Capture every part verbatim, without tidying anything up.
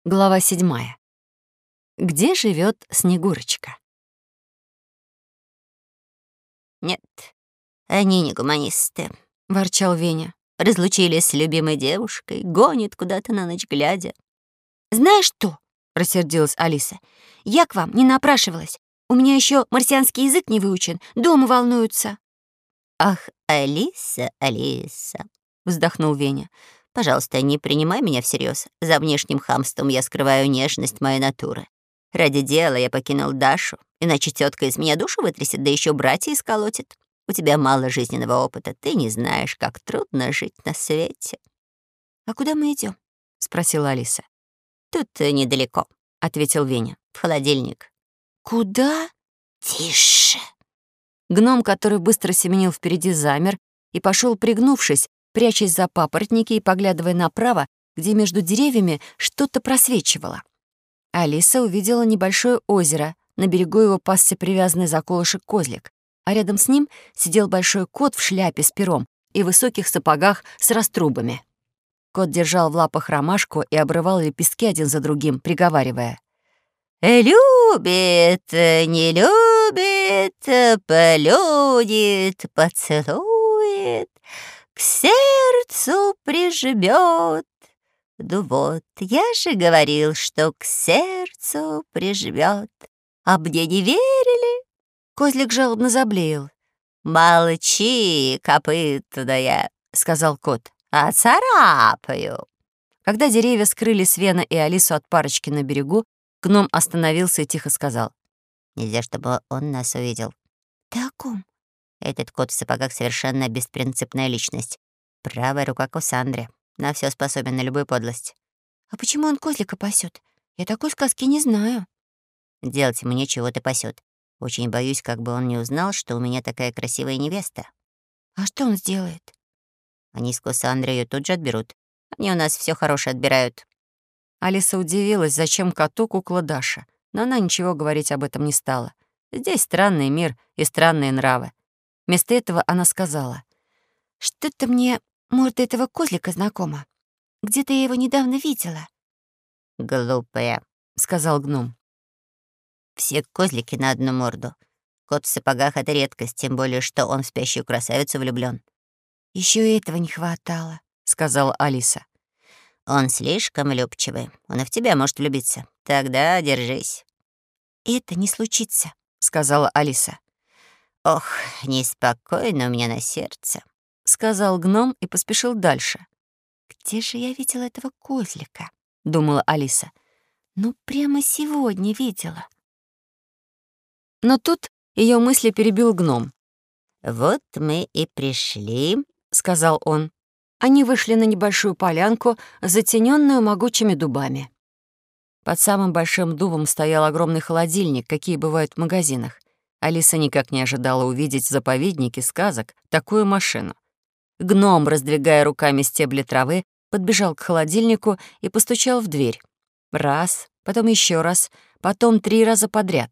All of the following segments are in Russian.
Глава седьмая. Где живет Снегурочка? «Нет, они не гуманисты», — ворчал Веня. «разлучились с любимой девушкой, гонит куда-то на ночь глядя». «Знаешь что?» — рассердилась Алиса. «Я к вам не напрашивалась. У меня еще марсианский язык не выучен, дома волнуются». «Ах, Алиса, Алиса», — вздохнул Веня, «пожалуйста, не принимай меня всерьез. За внешним хамством я скрываю нежность моей натуры. Ради дела я покинул Дашу, иначе тетка из меня душу вытрясет, да еще братья исколотит. У тебя мало жизненного опыта, ты не знаешь, как трудно жить на свете». «А куда мы идем? спросила Алиса. «Тут недалеко», — ответил Веня, — «в холодильник». «Куда?» «Тише». Гном, который быстро семенил впереди, замер и пошел, пригнувшись, прячась за папоротники и поглядывая направо, где между деревьями что-то просвечивало. Алиса увидела небольшое озеро, на берегу его пасся привязанный за колышек козлик, а рядом с ним сидел большой кот в шляпе с пером и высоких сапогах с раструбами. Кот держал в лапах ромашку и обрывал лепестки один за другим, приговаривая: «Любит, не любит, полюбит, поцелует, к сердцу прижмет. Ну вот, я же говорил, что к сердцу прижмет. А мне не верили?» Козлик жалобно заблеял. «Молчи, копытная», — сказал кот, — «а царапаю». Когда деревья скрыли Свена и Алису от парочки на берегу, гном остановился и тихо сказал: «Нельзя, чтобы он нас увидел. «Ты о ком?» Этот кот в сапогах совершенно беспринципная личность. Правая рука Кассандры. На все способен, на любую подлость. «А почему он козлика пасет? Я такой сказки не знаю». Делать мне чего-то пасет. Очень боюсь, как бы он не узнал, что у меня такая красивая невеста. «А что он сделает?» Они с Кассандрой ее тут же отберут. Они у нас все хорошее отбирают». Алиса удивилась, зачем коту кукла Даша, но она ничего говорить об этом не стала. Здесь странный мир и странные нравы. Вместо этого она сказала: «Что-то мне морда этого козлика знакома. Где-то я его недавно видела». «Глупая», — сказал гном. «Все козлики на одну морду. Кот в сапогах — это редкость, тем более, что он в спящую красавицу влюблён». «Еще и этого не хватало», — сказала Алиса. «Он слишком влюбчивый. Он и в тебя может влюбиться. Тогда держись». «Это не случится», — сказала Алиса. «Ох, неспокойно у меня на сердце», — сказал гном и поспешил дальше. «Где же я видела этого козлика?» — думала Алиса. «Ну, прямо сегодня видела». Но тут ее мысли перебил гном. «Вот мы и пришли», — сказал он. Они вышли на небольшую полянку, затененную могучими дубами. Под самым большим дубом стоял огромный холодильник, какие бывают в магазинах. Алиса никак не ожидала увидеть в заповеднике сказок такую машину. Гном, раздвигая руками стебли травы, подбежал к холодильнику и постучал в дверь. Раз, потом еще раз, потом три раза подряд.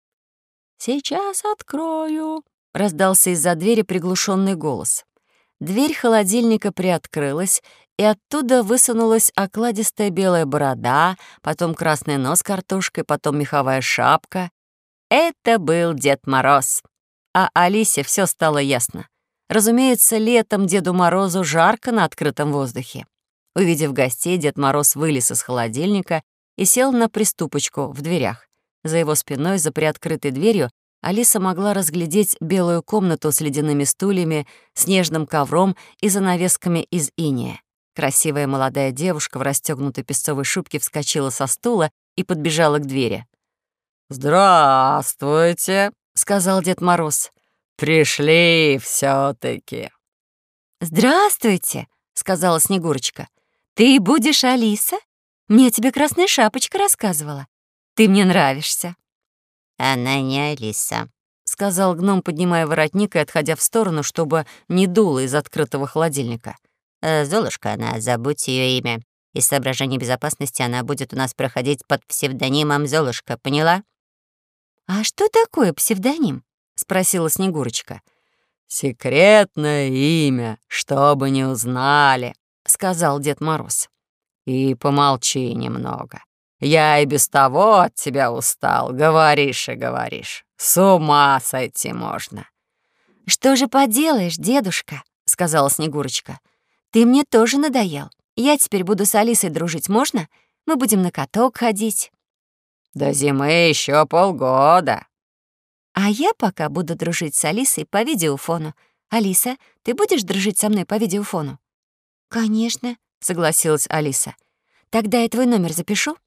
«Сейчас открою», — раздался из-за двери приглушенный голос. Дверь холодильника приоткрылась, и оттуда высунулась окладистая белая борода, потом красный нос картошкой, потом меховая шапка. Это был Дед Мороз. А Алисе все стало ясно. Разумеется, летом Деду Морозу жарко на открытом воздухе. Увидев гостей, Дед Мороз вылез из холодильника и сел на приступочку в дверях. За его спиной, за приоткрытой дверью, Алиса могла разглядеть белую комнату с ледяными стульями, снежным ковром и занавесками из инея. Красивая молодая девушка в расстёгнутой песцовой шубке вскочила со стула и подбежала к двери. «Здравствуйте», — сказал Дед Мороз. «Пришли всё-таки». «Здравствуйте», — сказала Снегурочка. «Ты будешь Алиса? Мне о тебе Красная Шапочка рассказывала. Ты мне нравишься». «Она не Алиса», — сказал гном, поднимая воротник и отходя в сторону, чтобы не дуло из открытого холодильника. «Э, «Золушка она, забудь ее имя. Из соображений безопасности она будет у нас проходить под псевдонимом Золушка, поняла?» «А что такое псевдоним?» — спросила Снегурочка. «Секретное имя, чтобы не узнали», — сказал Дед Мороз. «И помолчи немного. Я и без того от тебя устал. Говоришь и говоришь. С ума сойти можно». «Что же поделаешь, дедушка?» — сказала Снегурочка. «Ты мне тоже надоел. Я теперь буду с Алисой дружить, можно? Мы будем на каток ходить». До зимы еще полгода. «А я пока буду дружить с Алисой по видеофону. Алиса, ты будешь дружить со мной по видеофону?» «Конечно», — согласилась Алиса. «Тогда я твой номер запишу?»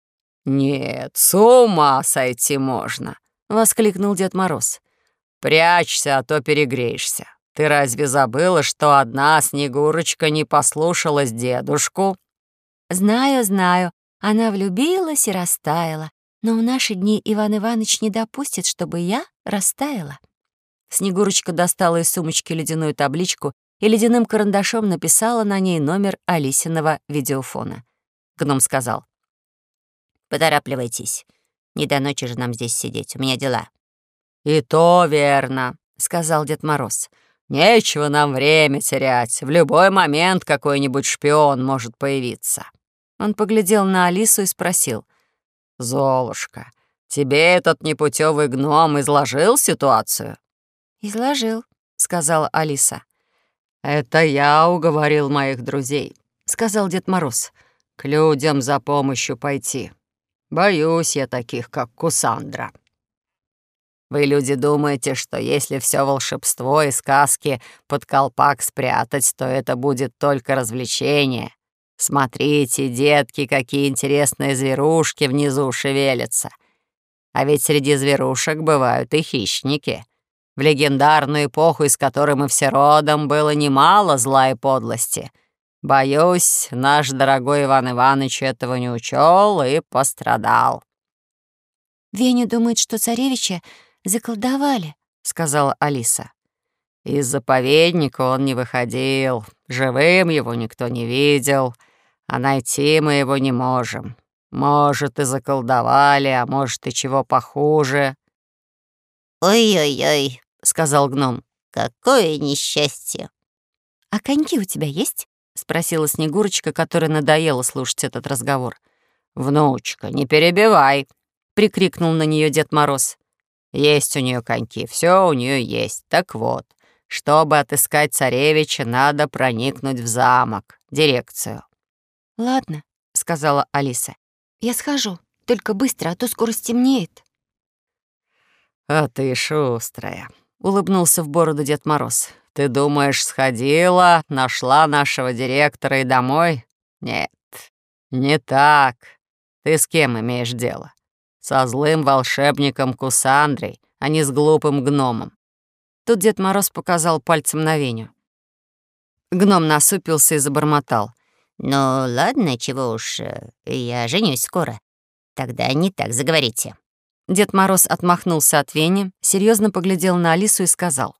«Нет, с ума сойти можно», — воскликнул Дед Мороз. «Прячься, а то перегреешься. Ты разве забыла, что одна Снегурочка не послушалась дедушку?» «Знаю, знаю. Она влюбилась и растаяла. Но в наши дни Иван Иванович не допустит, чтобы я растаяла». Снегурочка достала из сумочки ледяную табличку и ледяным карандашом написала на ней номер Алисиного видеофона. Гном сказал: «Поторапливайтесь. Не до ночи же нам здесь сидеть, у меня дела». «И то верно», — сказал Дед Мороз. «Нечего нам время терять. В любой момент какой-нибудь шпион может появиться». Он поглядел на Алису и спросил: «Золушка, тебе этот непутевый гном изложил ситуацию?» «Изложил», — сказала Алиса. «Это я уговорил моих друзей», — сказал Дед Мороз, — «к людям за помощью пойти. Боюсь я таких, как Кусандра. Вы, люди, думаете, что если все волшебство и сказки под колпак спрятать, то это будет только развлечение? Смотрите, детки, какие интересные зверушки внизу шевелятся. А ведь среди зверушек бывают и хищники. В легендарную эпоху, из которой мы все родом, было немало зла и подлости. Боюсь, наш дорогой Иван Иванович этого не учел и пострадал». «Веня думает, что царевича заколдовали», — сказала Алиса. «Из заповедника он не выходил, живым его никто не видел, а найти мы его не можем. Может, и заколдовали, а может, и чего похуже». «Ой-ой-ой», — сказал гном. «какое несчастье». «А коньки у тебя есть?» — спросила Снегурочка, которой надоело слушать этот разговор. «Внучка, не перебивай», — прикрикнул на нее Дед Мороз. «Есть у нее коньки, все у нее есть. Так вот, чтобы отыскать царевича, надо проникнуть в замок, дирекцию». «Ладно», — сказала Алиса. «я схожу, только быстро, а то скоро стемнеет». «А ты шустрая», — улыбнулся в бороду Дед Мороз. «Ты думаешь, сходила, нашла нашего директора и домой? Нет, не так. Ты с кем имеешь дело? Со злым волшебником Кусандрой, а не с глупым гномом». Тут Дед Мороз показал пальцем на Веню. Гном насупился и забормотал: «Ну ладно, чего уж, э, я женюсь скоро. Тогда не так заговорите». Дед Мороз отмахнулся от Вени, серьезно поглядел на Алису и сказал: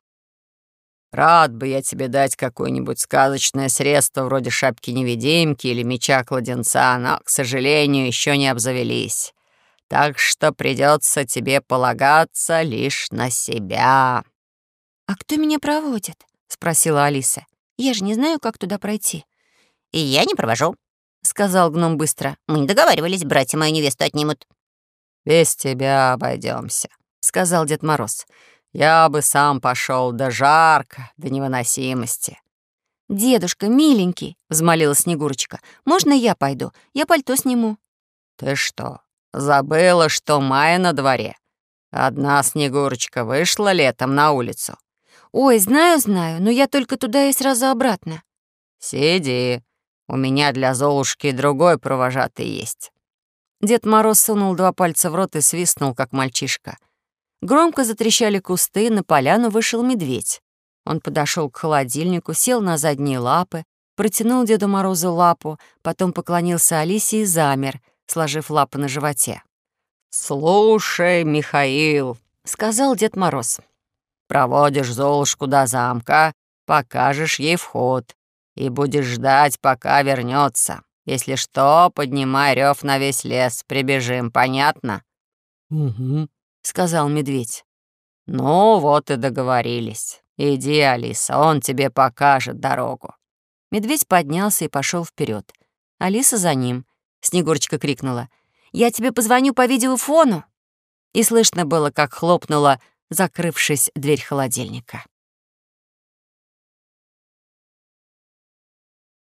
«Рад бы я тебе дать какое-нибудь сказочное средство вроде шапки-невидимки или меча-кладенца, но, к сожалению, еще не обзавелись. Так что придется тебе полагаться лишь на себя». «А кто меня проводит?» — спросила Алиса. «Я же не знаю, как туда пройти». «И я не провожу», — сказал гном быстро. «Мы не договаривались, братья мою невесту отнимут». «Без тебя обойдемся», — сказал Дед Мороз. «Я бы сам пошел, да жарко, до невыносимости». «Дедушка, миленький», — взмолилась Снегурочка, «можно я пойду? Я пальто сниму». «Ты что, забыла, что май на дворе? Одна Снегурочка вышла летом на улицу». «Ой, знаю, знаю, но я только туда и сразу обратно». «Сиди, у меня для Золушки другой провожатый есть». Дед Мороз сунул два пальца в рот и свистнул, как мальчишка. Громко затрещали кусты, на поляну вышел медведь. Он подошел к холодильнику, сел на задние лапы, протянул Деду Морозу лапу, потом поклонился Алисе и замер, сложив лапы на животе. «Слушай, Михаил», — сказал Дед Мороз, — «проводишь Золушку до замка, покажешь ей вход и будешь ждать, пока вернется. Если что, поднимай рев на весь лес, прибежим, понятно?» «Угу», — сказал медведь. «Ну вот и договорились. Иди, Алиса, он тебе покажет дорогу». Медведь поднялся и пошел вперед. Алиса за ним. Снегурочка крикнула: Я тебе позвоню по видеофону». И слышно было, как хлопнула, закрывшись, дверь холодильника.